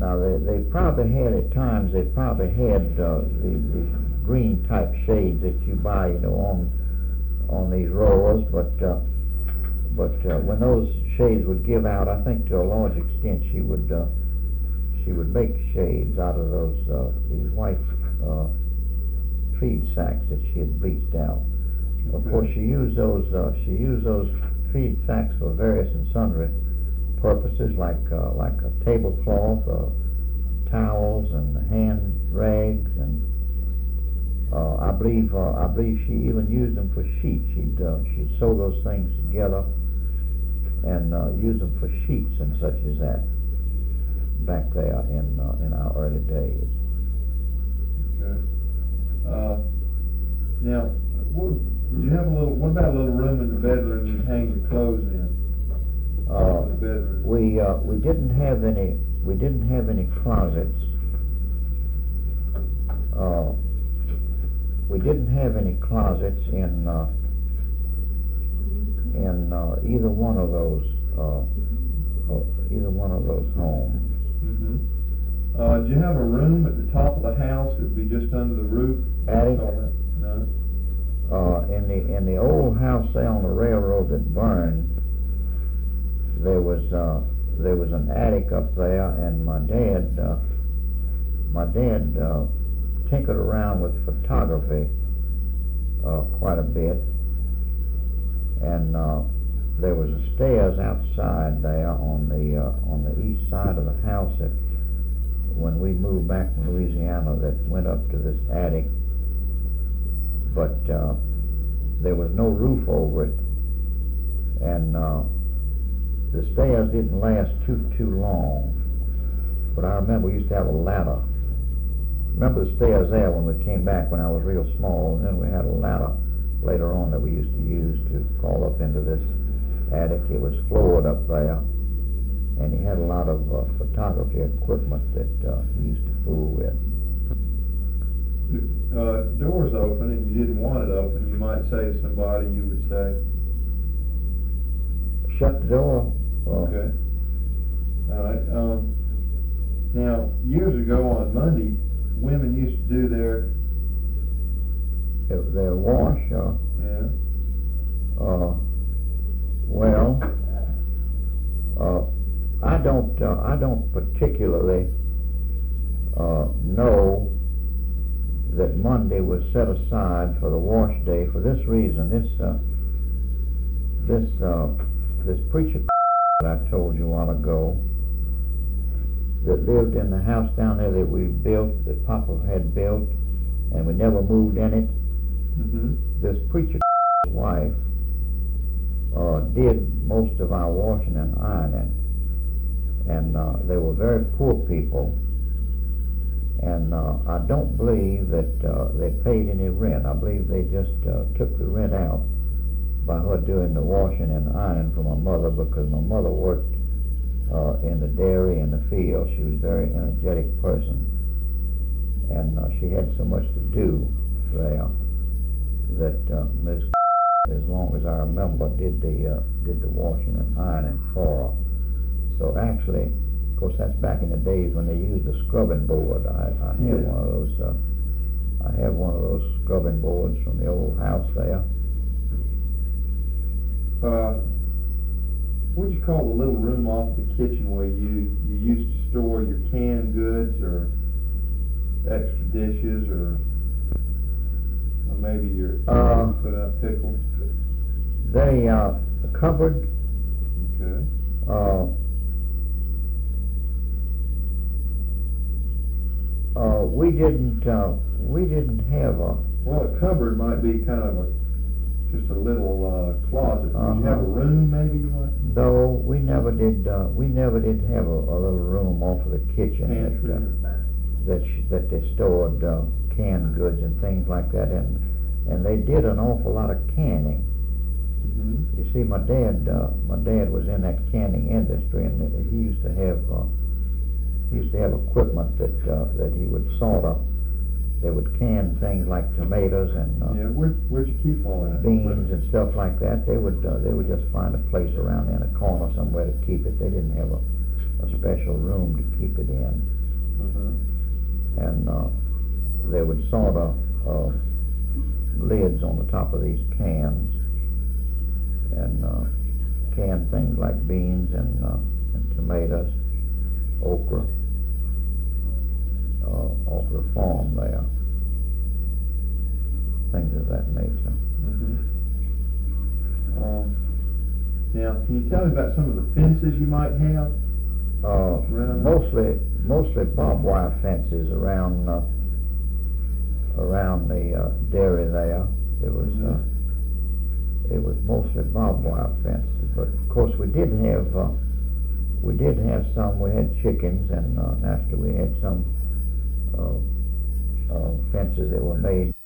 Now they probably had at times they probably had the green type shades that you buy, you know, on these rollers, but when those shades would give out, I think to a large extent she would make shades out of these white feed sacks that she had bleached out. Of course, she used those feed sacks for various and sundry purposes, like a tablecloth, towels, and hand rags, and I believe she even used them for sheets. She'd sew those things together and use them for sheets and such as that back there in our early days. Okay. Now, do you have what about a little room in the bedroom you hang your clothes in? The bedroom. We didn't have any closets. We didn't have any closets in either one of those homes. Mm-hmm. Do you have a room at the top of the house that would be just under the roof? Attic? No. In the old house there on the railroad that burned, there was an attic up there, and my dad tinkered around with photography quite a bit, and there was a stairs outside there on the east side of the house that when we moved back from Louisiana that went up to this attic, but there was no roof over it, and the stairs didn't last too long. But I remember we used to have a ladder. Remember the stairs there when we came back when I was real small, and then we had a ladder later on that we used to use to crawl up into this attic. It was floored up there, and he had a lot of photography equipment that he used to fool with. Doors open and you didn't want it open, you might say to somebody, you would say, shut the door. Okay. All right. Now, years ago on Monday, women used to do their wash. Yeah. Well, I don't particularly know that Monday was set aside for the wash day for this reason. This preacher that I told you a while ago that lived in the house down there that we built, that Papa had built, and we never moved in it. Mm-hmm. This preacher wife did most of our washing and ironing, and they were very poor people, and I don't believe that they paid any rent. I believe they just took the rent out by her doing the washing and ironing for my mother, because my mother worked in the dairy and the field. She was a very energetic person, and she had so much to do there that Ms. as long as I remember, did the washing and ironing for her. So actually, of course, that's back in the days when they used the scrubbing board. I have one of those. I have one of those scrubbing boards from the old house there. What do you call the little room off the kitchen where you used to store your canned goods or extra dishes or maybe your put out pickles? The cupboard. Okay. We didn't have a. Well, a cupboard might be kind of just a little closet. Did you have a room, maybe? No, we never did. We never did have a little room off of the kitchen that they stored canned goods and things like that in, and they did an awful lot of canning. Mm-hmm. You see, my dad was in that canning industry, and he used to have equipment that he would solder. They would can things like tomatoes and where'd you keep all that? Beans and stuff like that. They would just find a place around there in a corner somewhere to keep it. They didn't have a a special room to keep it in. And they would solder lids on the top of these cans and can things like beans and tomatoes, okra, off the farm there, things of that nature. Now, can you tell me about some of the fences you might have? Mostly barbed wire fences around the dairy there. It was mostly barbed wire fences, but of course we did have some. We had chickens, and after we had some fences that were made